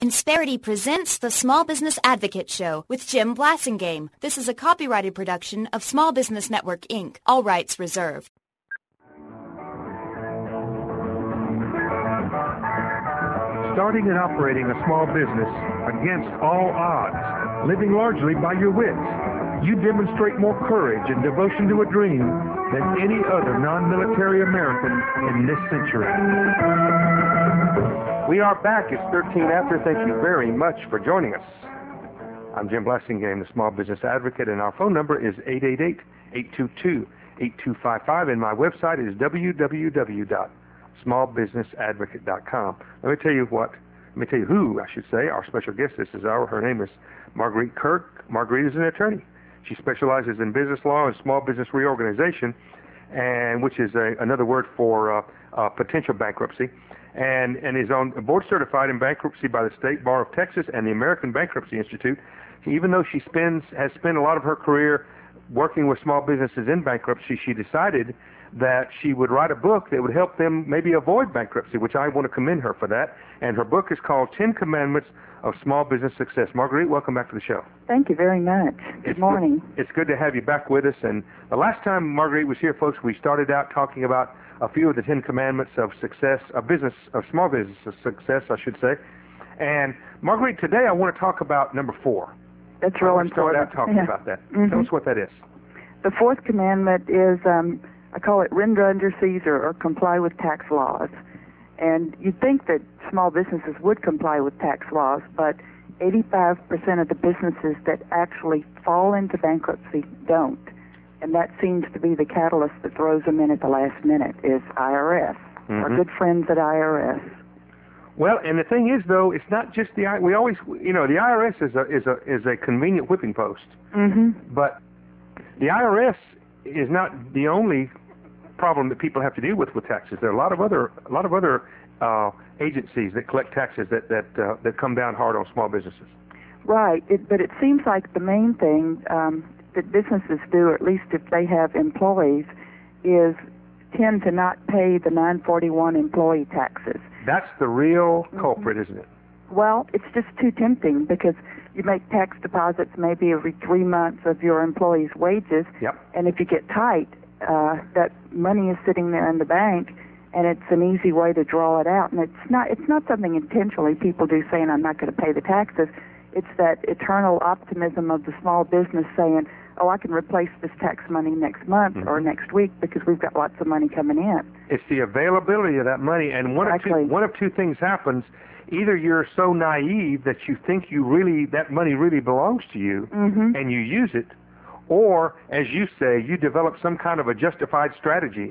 Insperity presents the Small Business Advocate Show with Jim Blasingame. This is a copyrighted production of Small Business Network, Inc., all rights reserved. Starting and operating a small business against all odds, living largely by your wits, you demonstrate more courage and devotion to a dream than any other non-military American in this century. We are back. It's 13 after. Thank you very much for joining us. I'm Jim Blasingame, the Small Business Advocate, and our phone number is 888-822-8255, and my website is www.smallbusinessadvocate.com. Let me tell you who, I should say, our special guest. Her name is Marguerite Kirk. Marguerite is an attorney. She specializes in business law and small business reorganization, and which is another word for potential bankruptcy, and is board certified in bankruptcy by the State Bar of Texas and the American Bankruptcy Institute. Even though she has spent a lot of her career working with small businesses in bankruptcy, she decided that she would write a book that would help them maybe avoid bankruptcy, which I want to commend her for that. And her book is called 10 Commandments of Small Business Success. Marguerite, welcome back to the show. Thank you very much. Good morning. It's good to have you back with us. And the last time Marguerite was here, folks, we started out talking about a few of the 10 Commandments of success, of small business success, I should say. And Marguerite, today I want to talk about number 4. That's real important. Start out talking about that. Mm-hmm. Tell us what that is. The 4th commandment is, I call it render unto Caesar, or comply with tax laws. And you'd think that small businesses would comply with tax laws, but 85% of the businesses that actually fall into bankruptcy don't. And that seems to be the catalyst that throws them in at the last minute, is IRS, our good friends at IRS. Well, and the thing is, though, it's not just the IRS is a convenient whipping post. Mm-hmm. But the IRS is not the only problem that people have to deal with taxes. There are a lot of other agencies that collect taxes that come down hard on small businesses. Right, but it seems like the main thing that businesses do, or at least if they have employees, is tend to not pay the 941 employee taxes. That's the real culprit, isn't it? Well, it's just too tempting because you make tax deposits maybe every 3 months of your employees' wages, and if you get tight, that money is sitting there in the bank, and it's an easy way to draw it out. And it's not something intentionally people do saying, I'm not going to pay the taxes. It's that eternal optimism of the small business saying, oh, I can replace this tax money next month or next week because we've got lots of money coming in. It's the availability of that money, and one of two things happens. Either you're so naive that you think that money really belongs to you, and you use it, or, as you say, you develop some kind of a justified strategy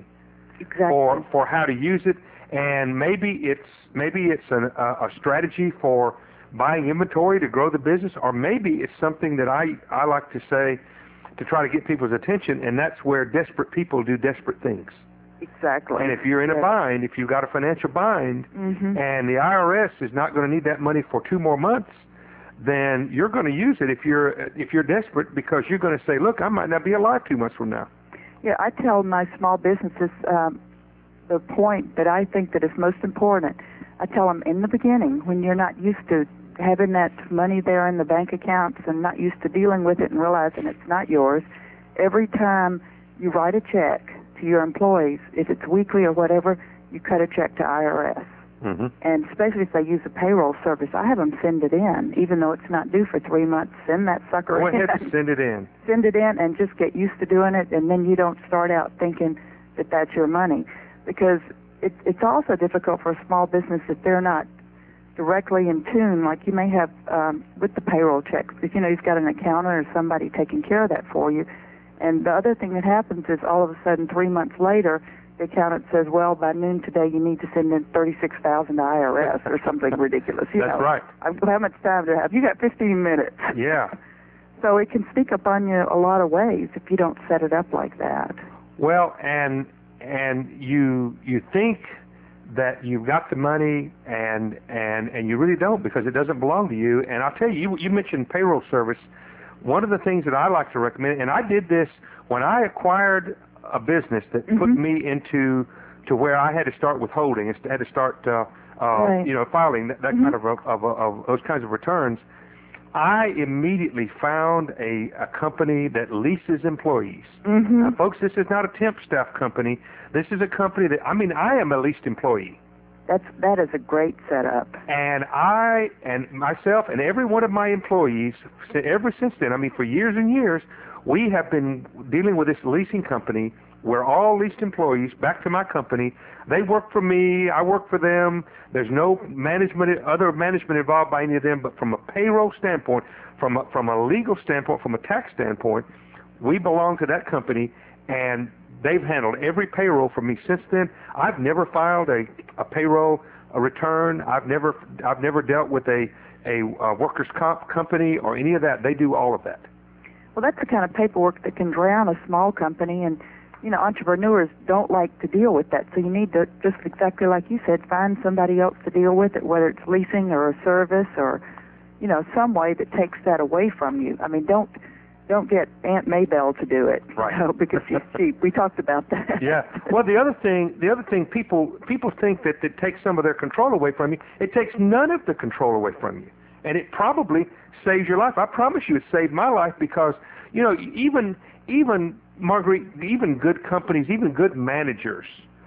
for how to use it, and maybe it's a strategy for buying inventory to grow the business, or maybe it's something that I like to say to try to get people's attention, and that's where desperate people do desperate things. Exactly. And if you're in a bind, if you've got a financial bind, and the IRS is not going to need that money for 2 more months, then you're going to use it if you're desperate, because you're going to say, look, I might not be alive 2 months from now. Yeah, I tell my small businesses the point that I think that is most important. I tell them in the beginning, when you're not used to having that money there in the bank accounts and not used to dealing with it and realizing it's not yours, every time you write a check to your employees, if it's weekly or whatever, you cut a check to IRS. And especially if they use a payroll service, I have them send it in, even though it's not due for 3 months. Send that sucker in. Go ahead and send it in. Send it in and just get used to doing it, and then you don't start out thinking that that's your money. Because it's also difficult for a small business if they're not directly in tune, like you may have with the payroll checks. If you've got an accountant or somebody taking care of that for you. And the other thing that happens is all of a sudden 3 months later, the accountant says, well, by noon today you need to send in $36,000 to IRS or something ridiculous. That's right. How much time do I have? You got 15 minutes. Yeah. So it can sneak up on you a lot of ways if you don't set it up like that. Well, and you think that you've got the money and you really don't, because it doesn't belong to you. And I'll tell you, you mentioned payroll service. One of the things that I like to recommend, and I did this when I acquired a business that put me into where I had to start withholding. I had to start filing that kind of those kinds of returns, I immediately found a company that leases employees. Now, folks, this is not a temp staff company. This is a company that, I am a leased employee. That is a great setup. And I and myself and every one of my employees, ever since then, for years and years, we have been dealing with this leasing company. We're all leased employees back to my company. They work for me. I work for them. There's no other management involved by any of them. But from a payroll standpoint, from a legal standpoint, from a tax standpoint, we belong to that company, and they've handled every payroll for me since then. I've never filed a payroll return. I've never dealt with a workers' comp company or any of that. They do all of that. Well, that's the kind of paperwork that can drown a small company, and entrepreneurs don't like to deal with that. So you need to, just exactly like you said, find somebody else to deal with it, whether it's leasing or a service or, some way that takes that away from you. Don't get Aunt Maybelle to do it, right? Because she's cheap. We talked about that. Yeah. Well, the other thing, people think that it takes some of their control away from you. It takes none of the control away from you, and it probably saves your life. I promise you, it saved my life because even Marguerite, even good companies, even good managers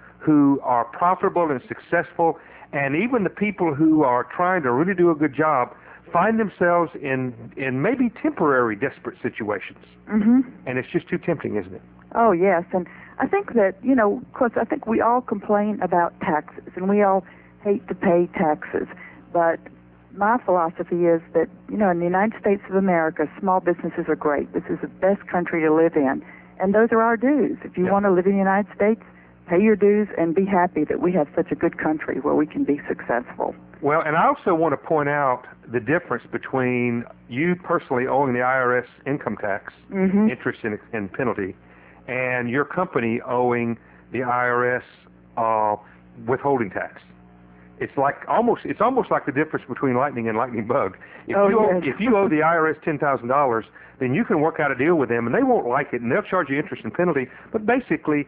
who are profitable and successful, and even the people who are trying to really do a good job, find themselves in maybe temporary desperate situations. And it's just too tempting, isn't it? Oh, yes. And I think that, of course, I think we all complain about taxes, and we all hate to pay taxes. But my philosophy is that, in the United States of America, small businesses are great. This is the best country to live in. And those are our dues. If you want to live in the United States, pay your dues and be happy that we have such a good country where we can be successful. Well, and I also want to point out the difference between you personally owing the IRS income tax, interest and penalty, and your company owing the IRS withholding tax. It's almost like the difference between lightning and lightning bug. If you owe the IRS $10,000, then you can work out a deal with them, and they won't like it, and they'll charge you interest and penalty. But basically,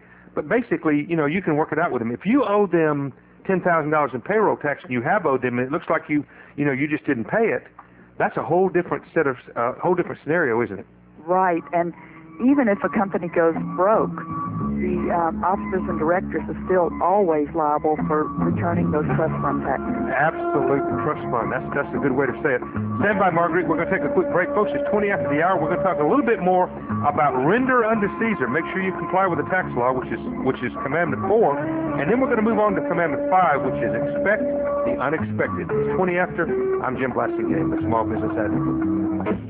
you can work it out with them. If you owe them $10,000 in payroll tax, and you have owed them, and it looks like you just didn't pay it, that's a whole different scenario, isn't it? Right, and even if a company goes broke, the officers and directors are still always liable for returning those trust fund taxes. Absolute trust fund. That's a good way to say it. Stand by, Marguerite. We're going to take a quick break. Folks, it's 20 after the hour. We're going to talk a little bit more about render unto Caesar. Make sure you comply with the tax law, which is Commandment 4. And then we're going to move on to Commandment 5, which is expect the unexpected. It's 20 after. I'm Jim Blasingame, the Small Business Advocate.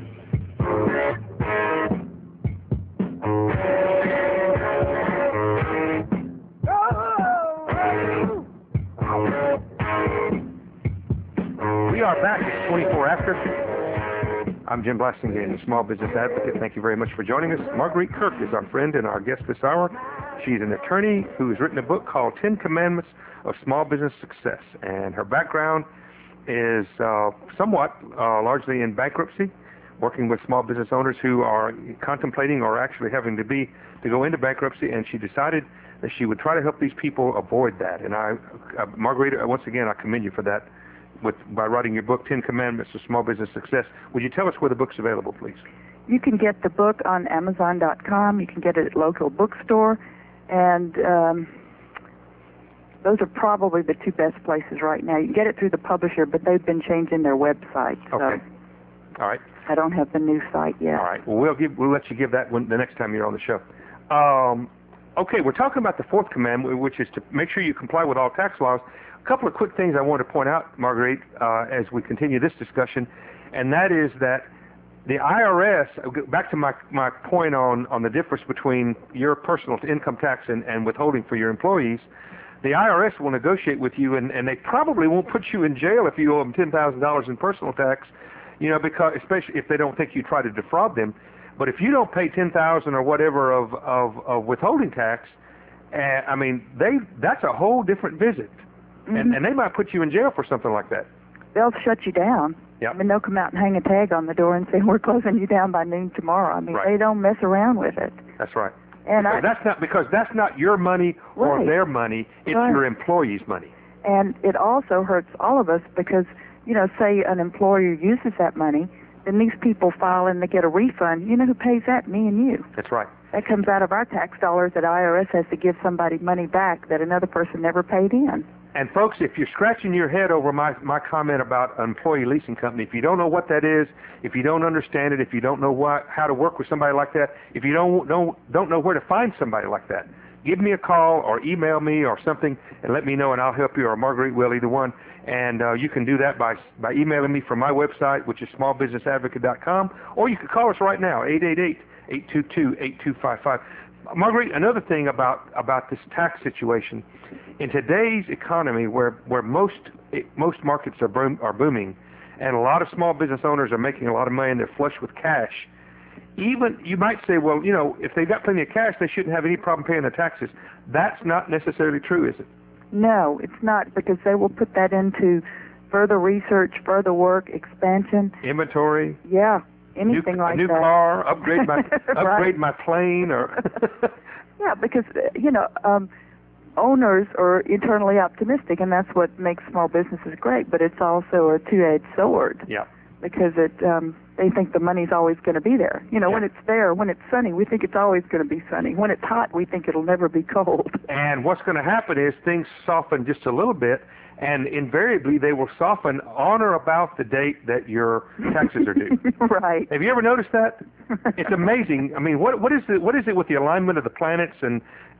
We are back at 24 after. I'm Jim Blasingame, the Small Business Advocate. Thank you very much for joining us. Marguerite Kirk is our friend and our guest this hour. She's an attorney who has written a book called 10 Commandments of Small Business Success. And her background is somewhat largely in bankruptcy, working with small business owners who are contemplating or actually having to go into bankruptcy. And she decided that she would try to help these people avoid that. And Marguerite, once again, I commend you for that. By writing your book, 10 Commandments of Small Business Success. Would you tell us where the book's available, please? You can get the book on Amazon.com. You can get it at local bookstore. And those are probably the two best places right now. You can get it through the publisher, but they've been changing their website. So okay. All right. I don't have the new site yet. All right. Well, we'll let you give that one the next time you're on the show. Okay, we're talking about the fourth commandment, which is to make sure you comply with all tax laws. A couple of quick things I want to point out, Marguerite, as we continue this discussion, and that is that the IRS, back to my point on the difference between your personal income tax and withholding for your employees, the IRS will negotiate with you, and they probably won't put you in jail if you owe them $10,000 in personal tax, because especially if they don't think you try to defraud them. But if you don't pay $10,000 or whatever of withholding tax, that's a whole different visit. And they might put you in jail for something like that. They'll shut you down. Yep. They'll come out and hang a tag on the door and say, we're closing you down by noon tomorrow. Right. They don't mess around with it. That's right. And that's not your money or their money. It's your employees' money. And it also hurts all of us because, say an employer uses that money, then these people file and they get a refund. You know who pays that? Me and you. That's right. That comes out of our tax dollars that IRS has to give somebody money back that another person never paid in. And folks, if you're scratching your head over my comment about an employee leasing company, if you don't know what that is, if you don't understand it, if you don't know how to work with somebody like that, if you don't know where to find somebody like that, give me a call or email me or something and let me know, and I'll help you, or Marguerite will, either one. And you can do that by emailing me from my website, which is smallbusinessadvocate.com, or you can call us right now, 888-822-8255. Marguerite, another thing about this tax situation, in today's economy where most markets are booming, and a lot of small business owners are making a lot of money and they're flush with cash, even you might say, well, if they've got plenty of cash, they shouldn't have any problem paying their taxes. That's not necessarily true, is it? No, it's not, because they will put that into further research, further work, expansion. Inventory. Yeah, anything like that. A new car, upgrade my Right. my plane, or yeah, because owners are internally optimistic, and that's what makes small businesses great. But it's also a two-edged sword. Yeah. Because they think the money's always going to be there. When it's there, when it's sunny, we think it's always going to be sunny. When it's hot, we think it'll never be cold. And what's going to happen is things soften just a little bit, and invariably they will soften on or about the date that your taxes are due. Right. Have you ever noticed that? It's amazing. I mean, what is it with the alignment of the planets and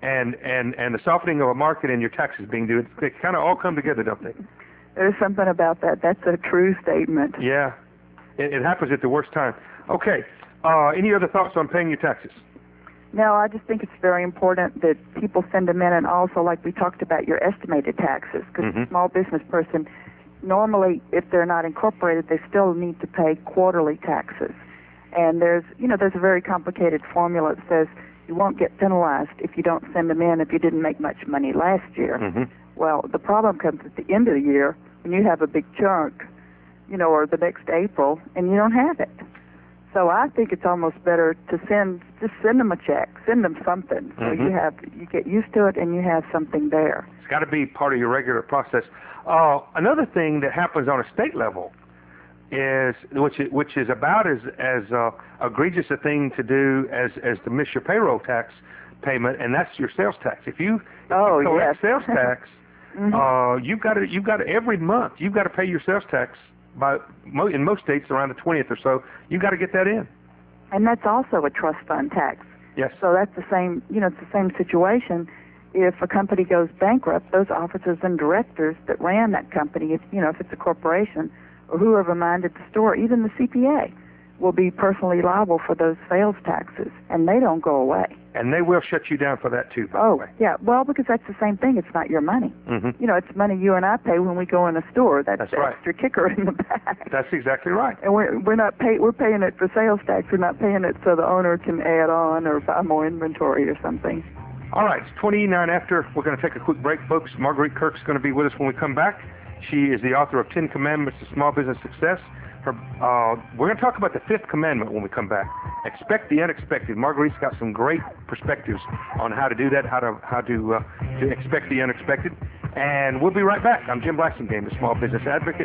the softening of a market and your taxes being due? They kind of all come together, don't they? There's something about that. That's a true statement. Yeah. It happens at the worst time. Okay. Any other thoughts on paying your taxes? No, I just think it's very important that people send them in, and also, like we talked about, your estimated taxes, because a small business person, normally, if they're not incorporated, they still need to pay quarterly taxes. And there's a very complicated formula that says you won't get penalized if you don't send them in if you didn't make much money last year. Mm-hmm. Well, the problem comes at the end of the year when you have a big chunk, or the next April, and you don't have it. So I think it's almost better to send them a check, send them something, so you get used to it and you have something there. It's got to be part of your regular process. Another thing that happens on a state level is, which is about as egregious a thing to do as to miss your payroll tax payment, and that's your sales tax. If you collect sales tax, you've got to every month you've got to pay your sales tax in most states around the 20th or so. You've got to get that in. And that's also a trust fund tax. Yes. So that's the same. It's the same situation. If a company goes bankrupt, those officers and directors that ran that company, if it's a corporation or whoever minded the store, even the CPA, will be personally liable for those sales taxes, and they don't go away. And they will shut you down for that too, by the way. Yeah. Well, because that's the same thing. It's not your money. Mm-hmm. It's money you and I pay when we go in a store. That's the right. extra kicker in the back. That's exactly right. And we're not we're paying it for sales tax. We're not paying it so the owner can add on or buy more inventory or something. All right, it's 29 after. We're going to take a quick break, folks. Marguerite Kirk's going to be with us when we come back. She is the author of 10 Commandments to Small Business Success. We're going to talk about the fifth commandment when we come back. Expect the unexpected. Marguerite's got some great perspectives on how to do that, how to expect the unexpected. And we'll be right back. I'm Jim Blassingame, the Small Business Advocate,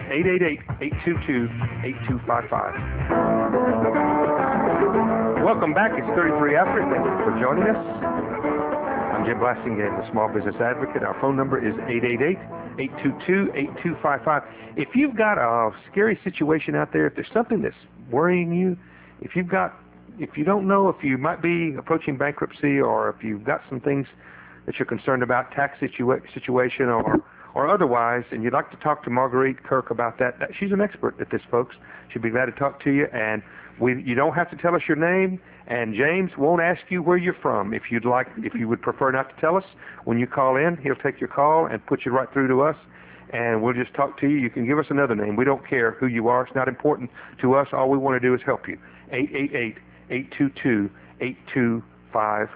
888-822-8255. Welcome back. It's 33 after. Thank you for joining us. I'm Jim Blassingame, the Small Business Advocate. Our phone number is 888-822-8255. If you've got a scary situation out there, if there's something that's worrying you, if you don't know if you might be approaching bankruptcy, or if you've got some things that you're concerned about, tax situation or otherwise, and you'd like to talk to Marguerite Kirk about that, she's an expert at this, folks. She'd be glad to talk to you, and you don't have to tell us your name, and James won't ask you where you're from. If you would prefer not to tell us, when you call in, he'll take your call and put you right through to us, and we'll just talk to you. You can give us another name. We don't care who you are. It's not important to us. All we want to do is help you. 888-822-8255.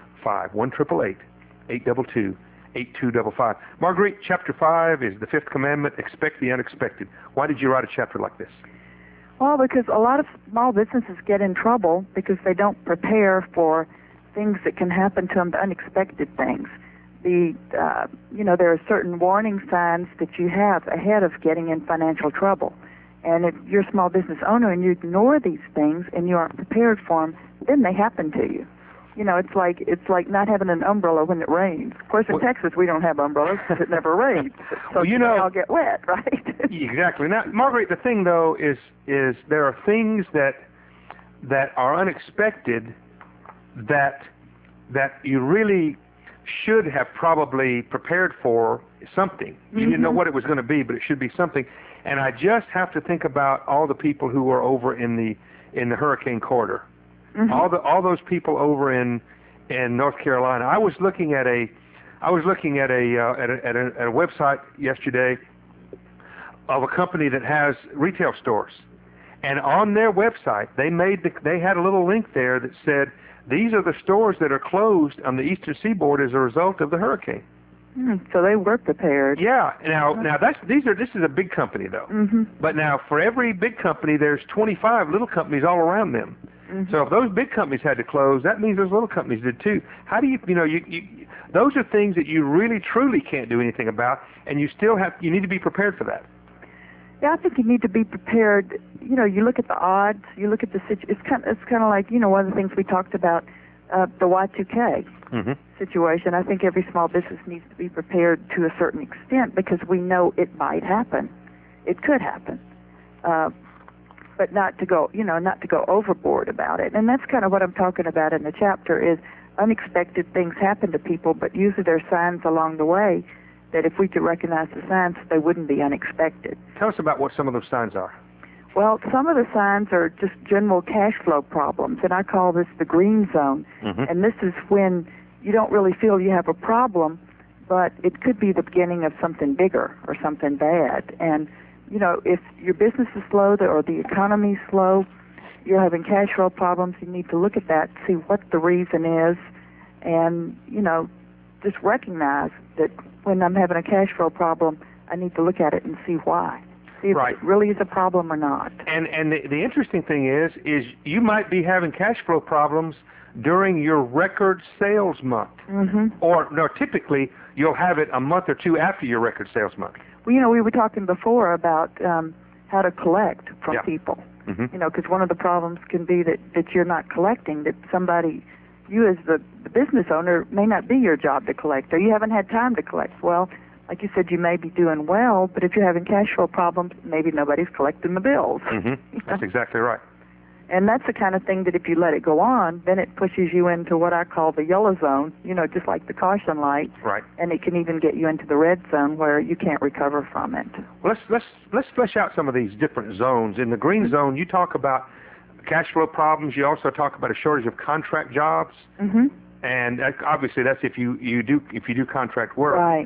1-888-822-8255. Marguerite, Chapter 5 is the fifth commandment, expect the unexpected. Why did you write a chapter like this? Well, because a lot of small businesses get in trouble because they don't prepare for things that can happen to them, the unexpected things. there are certain warning signs that you have ahead of getting in financial trouble. And if you're a small business owner and you ignore these things and you aren't prepared for them, then they happen to you. It's like not having an umbrella when it rains. Of course, in Texas we don't have umbrellas because it never rains, so they all get wet, right? Exactly. Now, Marguerite, the thing though is there are things that are unexpected that you really should have probably prepared for something. You didn't know what it was going to be, but it should be something. And I just have to think about all the people who were over in the hurricane corridor. All those people over in North Carolina. I was looking at a website yesterday of a company that has retail stores, and on their website they had a little link there that said these are the stores that are closed on the Eastern Seaboard as a result of the hurricane. So they were prepared. Yeah. Now this is a big company though. But now for every big company, there's 25 little companies all around them. So if those big companies had to close, that means those little companies did too. How do you those are things that you really truly can't do anything about, and you need to be prepared for that. Yeah, I think you need to be prepared. You look at the odds, you look at the situation. It's kind of like one of the things we talked about, the Y2K situation. I think every small business needs to be prepared to a certain extent because we know it might happen. It could happen. But not to go overboard about it. And that's kind of what I'm talking about in the chapter is unexpected things happen to people, but usually there are signs along the way that if we could recognize the signs, they wouldn't be unexpected. Tell us about what some of those signs are. Well, some of the signs are just general cash flow problems, and I call this the green zone. And this is when you don't really feel you have a problem, but it could be the beginning of something bigger or something bad. And if your business is slow or the economy is slow, you're having cash flow problems, you need to look at that, see what the reason is, and, just recognize that when I'm having a cash flow problem, I need to look at it and see why. See if it really is a problem or not. And the interesting thing is you might be having cash flow problems during your record sales month. Or, no, typically you'll have it a month or two after your record sales month. Well, we were talking before about how to collect from people. Because one of the problems can be that you're not collecting, that somebody, you as the business owner, may not be your job to collect, or you haven't had time to collect. Well, like you said, you may be doing well, but if you're having cash flow problems, maybe nobody's collecting the bills. That's exactly right. And that's the kind of thing that if you let it go on, then it pushes you into what I call the yellow zone, just like the caution light. Right. And it can even get you into the red zone where you can't recover from it. Well, let's flesh out some of these different zones. In the green zone, you talk about cash flow problems. You also talk about a shortage of contract jobs. And obviously that's if you do contract work. Right.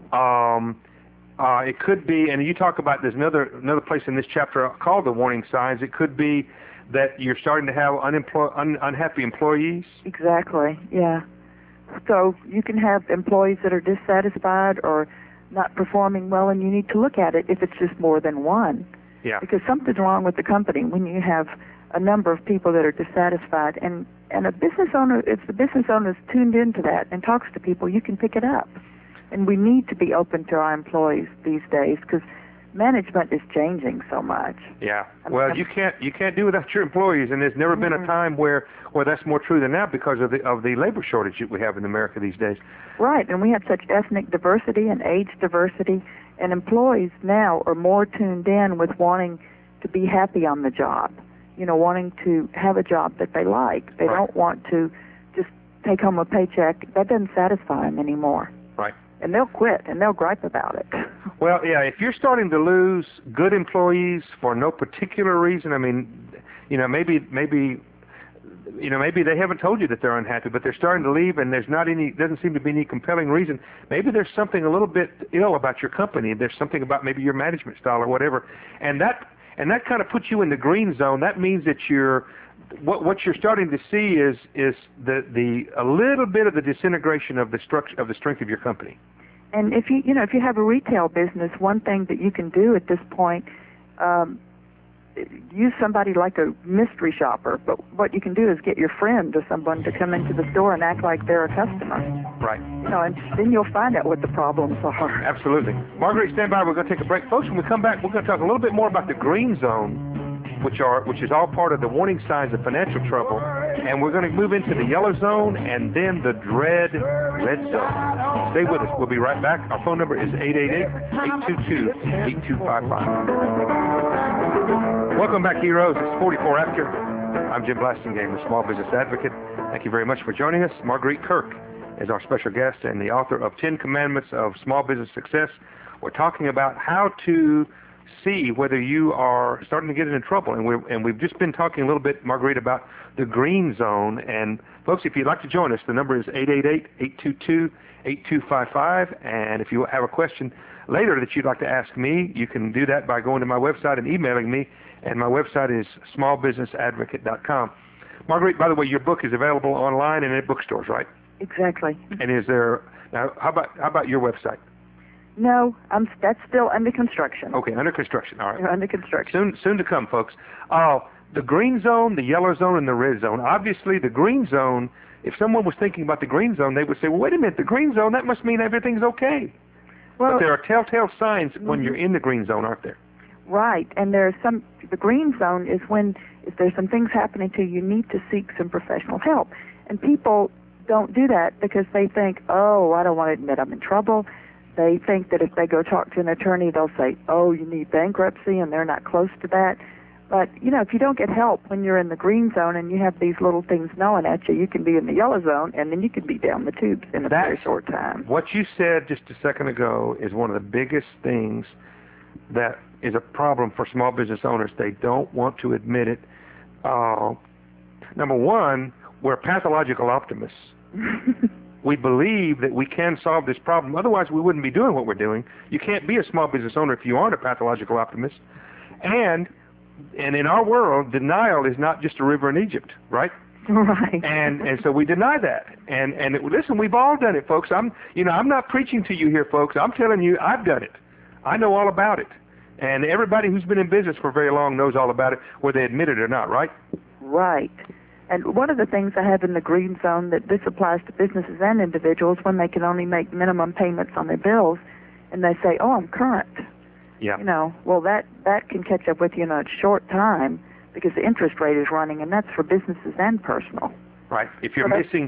It could be, and you talk about there's another place in this chapter called the warning signs. It could be that you're starting to have unhappy employees. Exactly, yeah. So you can have employees that are dissatisfied or not performing well, and you need to look at it if it's just more than one. Yeah. Because something's wrong with the company when you have a number of people that are dissatisfied. And a business owner, if the business owner is tuned into that and talks to people, you can pick it up. And we need to be open to our employees these days because management is changing so much. Yeah. Well, you can't do without your employees, and there's never been a time where that's more true than now because of the labor shortage that we have in America these days. Right, and we have such ethnic diversity and age diversity, and employees now are more tuned in with wanting to be happy on the job, wanting to have a job that they like. They don't want to just take home a paycheck. That doesn't satisfy them anymore. Right. And they'll quit, and they'll gripe about it. Well, yeah, if you're starting to lose good employees for no particular reason, I mean, maybe they haven't told you that they're unhappy, but they're starting to leave, and doesn't seem to be any compelling reason. Maybe there's something a little bit ill about your company. There's something about maybe your management style or whatever, and that kind of puts you in the green zone. That means that what you're starting to see is a little bit of the disintegration of the structure of the strength of your company. And if you have a retail business, one thing that you can do at this point, use somebody like a mystery shopper, but what you can do is get your friend or someone to come into the store and act like they're a customer. Right. And then you'll find out what the problems are. Absolutely. Marguerite, stand by. We're going to take a break. Folks, when we come back, we're going to talk a little bit more about the green zone, which is all part of the warning signs of financial trouble, and we're going to move into the yellow zone and then the dread red zone. Stay with us. We'll be right back. Our phone number is 888-822-8255. Welcome back, heroes. It's 44 after. I'm Jim Blasingame, the Small Business Advocate. Thank you very much for joining us. Marguerite Kirk is our special guest and the author of 10 Commandments of Small Business Success. We're talking about how to see whether you are starting to get into trouble. And we've just been talking a little bit, Marguerite, about the green zone. And folks, if you'd like to join us, the number is 888-822-8255. And if you have a question later that you'd like to ask me, you can do that by going to my website and emailing me. And my website is smallbusinessadvocate.com. Marguerite, by the way, your book is available online and in bookstores, right? Exactly. And now how about your website? No, that's still under construction. Okay, under construction. All right. They're under construction. Soon to come, folks. The green zone, the yellow zone, and the red zone. Obviously, the green zone, if someone was thinking about the green zone, they would say, well, wait a minute, the green zone, that must mean everything's okay. Well, but there are telltale signs when you're in the green zone, aren't there? Right, and the green zone is when, if there's some things happening to you, you need to seek some professional help. And people don't do that because they think, oh, I don't want to admit I'm in trouble. They think that if they go talk to an attorney, they'll say, oh, you need bankruptcy, and they're not close to that. But, if you don't get help when you're in the green zone and you have these little things gnawing at you, you can be in the yellow zone, and then you can be down the tubes in a very short time. What you said just a second ago is one of the biggest things that is a problem for small business owners. They don't want to admit it. Number one, we're pathological optimists. We believe that we can solve this problem. Otherwise, we wouldn't be doing what we're doing. You can't be a small business owner if you aren't a pathological optimist. And in our world, denial is not just a river in Egypt, right? Right. And so we deny that. And listen, we've all done it, folks. I'm not preaching to you here, folks. I'm telling you, I've done it. I know all about it. And everybody who's been in business for very long knows all about it, whether they admit it or not, right? Right. And one of the things I have in the green zone that this applies to businesses and individuals when they can only make minimum payments on their bills, and they say, oh, I'm current. Yeah. Well, that can catch up with you in a short time because the interest rate is running, and that's for businesses and personal. Right. If you're missing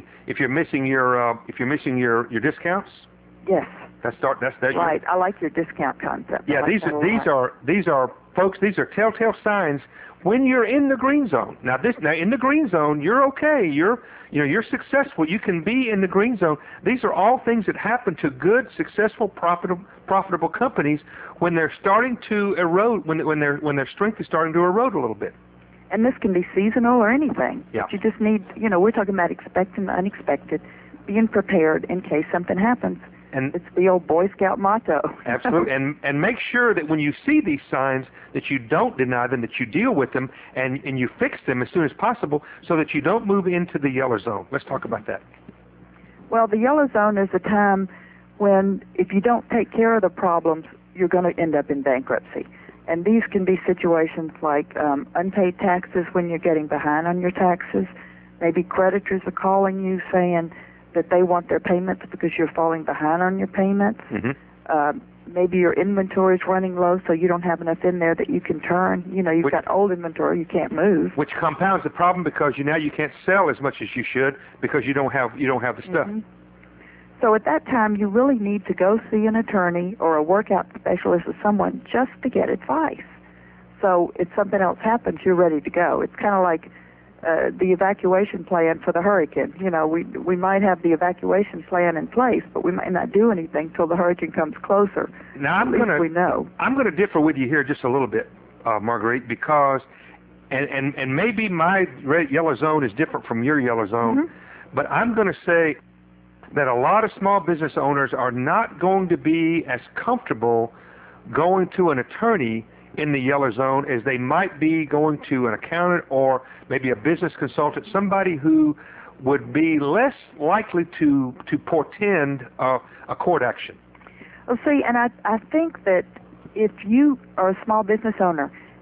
your discounts. Yes. That's right. I like your discount concept. Yeah. These are folks. These are telltale signs when you're in the green zone. Now in the green zone, you're okay. You're successful. You can be in the green zone. These are all things that happen to good, successful, profitable companies when they're starting to erode, when their strength is starting to erode a little bit. And this can be seasonal or anything. Yeah. But you just need, we're talking about expecting the unexpected, being prepared in case something happens. And it's the old Boy Scout motto. Absolutely. And make sure that when you see these signs that you don't deny them, that you deal with them, and you fix them as soon as possible so that you don't move into the yellow zone. Let's talk about that. Well, the yellow zone is a time when if you don't take care of the problems, you're going to end up in bankruptcy. And these can be situations like unpaid taxes when you're getting behind on your taxes. Maybe creditors are calling you saying that they want their payments because you're falling behind on your payments. Mm-hmm. Maybe your inventory is running low, so you don't have enough in there that you can turn. You've got old inventory you can't move. Which compounds the problem because now you can't sell as much as you should because you don't have the stuff. Mm-hmm. So at that time, you really need to go see an attorney or a workout specialist or someone just to get advice. So if something else happens, you're ready to go. It's kind of like the evacuation plan for the hurricane. We might have the evacuation plan in place, but we might not do anything till the hurricane comes closer. Now I'm going to differ with you here just a little bit, Marguerite, because and maybe my yellow zone is different from your yellow zone, mm-hmm. but I'm going to say that a lot of small business owners are not going to be as comfortable going to an attorney in the yellow zone as they might be going to an accountant or maybe a business consultant, somebody who would be less likely to portend a court action. Well, see, and I think that if you are a small business owner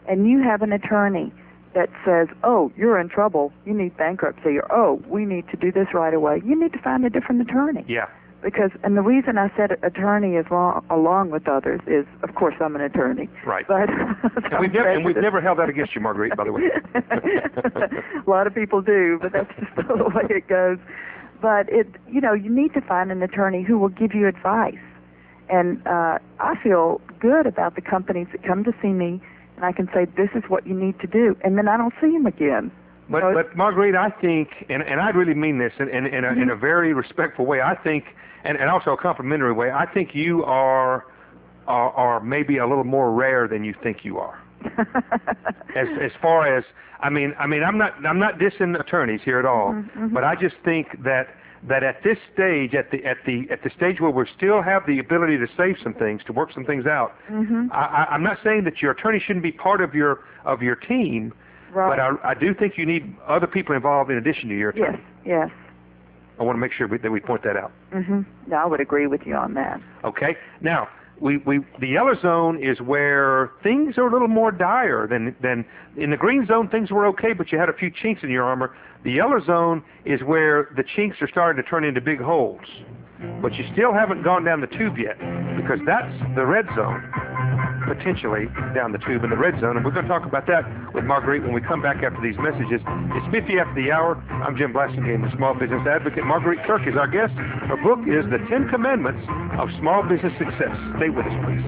and you have an attorney that says, oh, you're in trouble, you need bankruptcy, or, oh, we need to do this right away, you need to find a different attorney. Yeah. Because, and the reason I said attorney is along with others is, of course, I'm an attorney. Right. But and we've never held that against you, Marguerite, by the way. A lot of people do, but that's just the way it goes. But you need to find an attorney who will give you advice. And I feel good about the companies that come to see me, and I can say, this is what you need to do, and then I don't see them again. But Marguerite, I think, and I really mean this in a very respectful way, I think, and also a complimentary way, I think you are maybe a little more rare than you think you are. as far as I'm not dissing attorneys here at all, but I just think that at this stage, at the stage where we still have the ability to save some things, to work some things out, I'm not saying that your attorney shouldn't be part of your team, right. But I do think you need other people involved in addition to your attorney. Yes. I want to make sure that we point that out. No, I would agree with you on that. Okay. Now, the yellow zone is where things are a little more dire than in the green zone. Things were okay, but you had a few chinks in your armor. The yellow zone is where the chinks are starting to turn into big holes, but you still haven't gone down the tube yet, because that's the red zone, potentially down the tube in the red zone, and we're going to talk about that with Marguerite when we come back after these messages. It's 50 after the hour. I'm Jim Blasingame, the Small Business Advocate. Marguerite Kirk is our guest. Her book is The 10 Commandments of Small Business Success. Stay with us, please.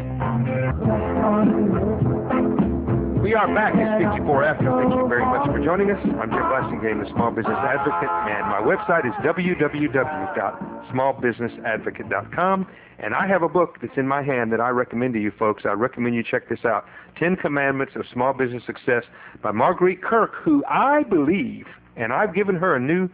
We are back. It's 54 after. Thank you very much for joining us. I'm Jim Blasingame, the Small Business Advocate, and my website is www.smallbusinessadvocate.com. And I have a book that's in my hand that I recommend to you folks. I recommend you check this out, 10 Commandments of Small Business Success by Marguerite Kirk, who I believe, and I've given her a new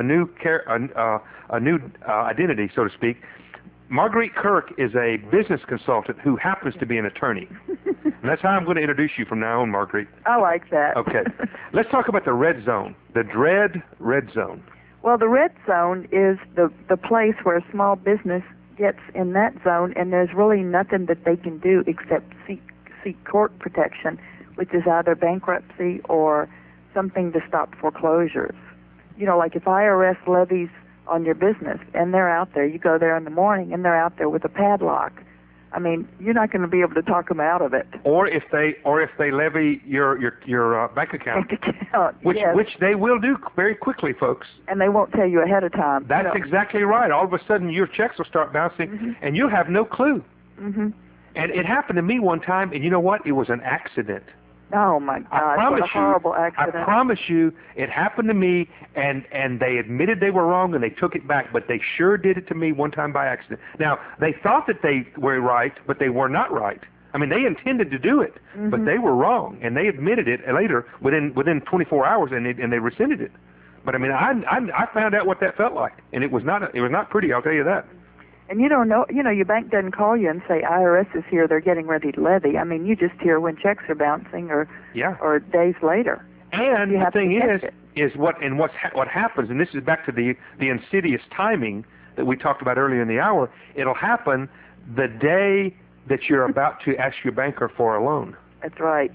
identity, so to speak. Marguerite Kirk is a business consultant who happens to be an attorney. And that's how I'm going to introduce you from now on, Marguerite. I like that. Okay. Let's talk about the red zone, the dread red zone. Well, the red zone is the place where a small business gets in that zone, and there's really nothing that they can do except seek court protection, which is either bankruptcy or something to stop foreclosures. Like if IRS levies on your business and they're out there, you go there in the morning and they're out there with a padlock. I mean, you're not going to be able to talk them out of it. Or if they levy your bank account, which they will do very quickly, folks. And they won't tell you ahead of time. That's exactly right. All of a sudden, your checks will start bouncing, and you'll have no clue. And it happened to me one time, and you know what? It was an accident. Oh, my God, what a horrible accident. I promise you, it happened to me, and they admitted they were wrong, and they took it back, but they sure did it to me one time by accident. Now, they thought that they were right, but they were not right. I mean, they intended to do it, but they were wrong, and they admitted it later within 24 hours, and they rescinded it. But, I mean, I found out what that felt like, and it was not pretty, I'll tell you that. And you don't know, your bank doesn't call you and say, IRS is here, they're getting ready to levy. I mean, you just hear when checks are bouncing or days later. And the thing is what happens, and this is back to the insidious timing that we talked about earlier in the hour, it'll happen the day that you're about to ask your banker for a loan. That's right.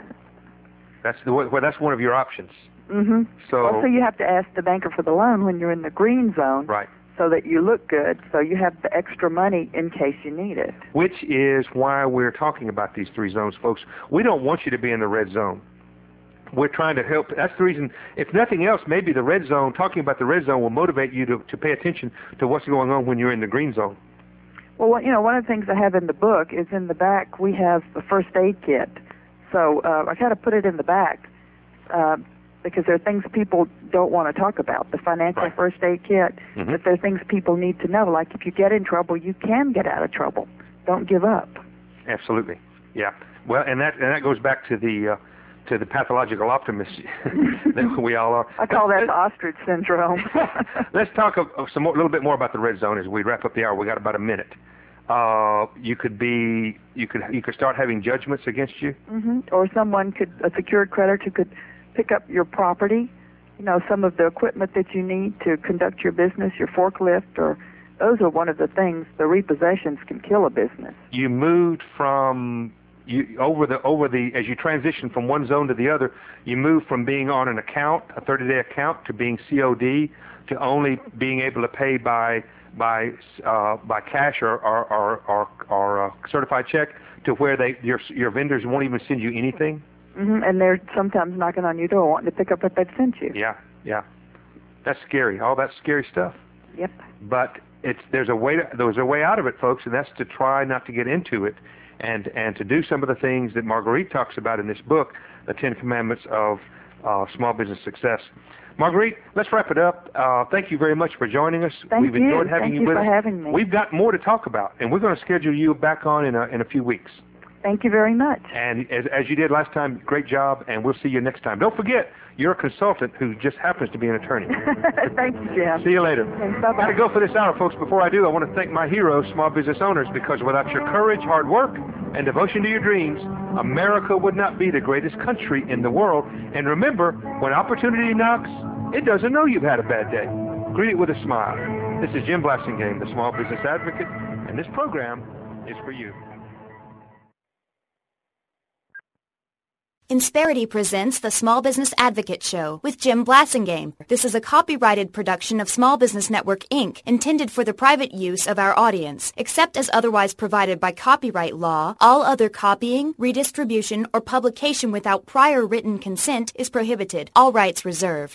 That's one of your options. So you have to ask the banker for the loan when you're in the green zone. Right. So that you look good, so you have the extra money in case you need it. Which is why we're talking about these three zones, folks. We don't want you to be in the red zone. We're trying to help. That's the reason, if nothing else, maybe the red zone, talking about the red zone will motivate you to pay attention to what's going on when you're in the green zone. Well, one of the things I have in the book is in the back we have a first aid kit. So I kind of put it in the back because there are things people don't want to talk about, the financial first aid kit, but there are things people need to know, like if you get in trouble, you can get out of trouble. Don't give up. Absolutely. Yeah. Well, and that goes back to the pathological optimist that we all are. I call that the ostrich syndrome. Let's talk a little bit more about the red zone as we wrap up the hour. We got about a minute. You could start having judgments against you, or a secured creditor could pick up your property, some of the equipment that you need to conduct your business, your forklift, or those are one of the things, the repossessions can kill a business. You moved from as you transition from one zone to the other, you move from being on an account, a 30-day account, to being COD, to only being able to pay by cash or certified check, to where your vendors won't even send you anything. Mm-hmm. And they're sometimes knocking on your door wanting to pick up what they've sent you. Yeah. That's scary. All that scary stuff. Yep. But there's a way out of it, folks, and that's to try not to get into it, and to do some of the things that Marguerite talks about in this book, the 10 Commandments of Small Business Success. Marguerite, let's wrap it up. Thank you very much for joining us. We've enjoyed having you with us. Thank you for having me. We've got more to talk about, and we're going to schedule you back on in a few weeks. Thank you very much. And as you did last time, great job, and we'll see you next time. Don't forget, you're a consultant who just happens to be an attorney. Thank you, Jim. See you later. Thanks, bye-bye. Got to go for this hour, folks. Before I do, I want to thank my heroes, small business owners, because without your courage, hard work, and devotion to your dreams, America would not be the greatest country in the world. And remember, when opportunity knocks, it doesn't know you've had a bad day. Greet it with a smile. This is Jim Blassingame, the Small Business Advocate, and this program is for you. Insperity presents the Small Business Advocate Show with Jim Blassingame. This is a copyrighted production of Small Business Network, Inc., intended for the private use of our audience. Except as otherwise provided by copyright law, all other copying, redistribution, or publication without prior written consent is prohibited. All rights reserved.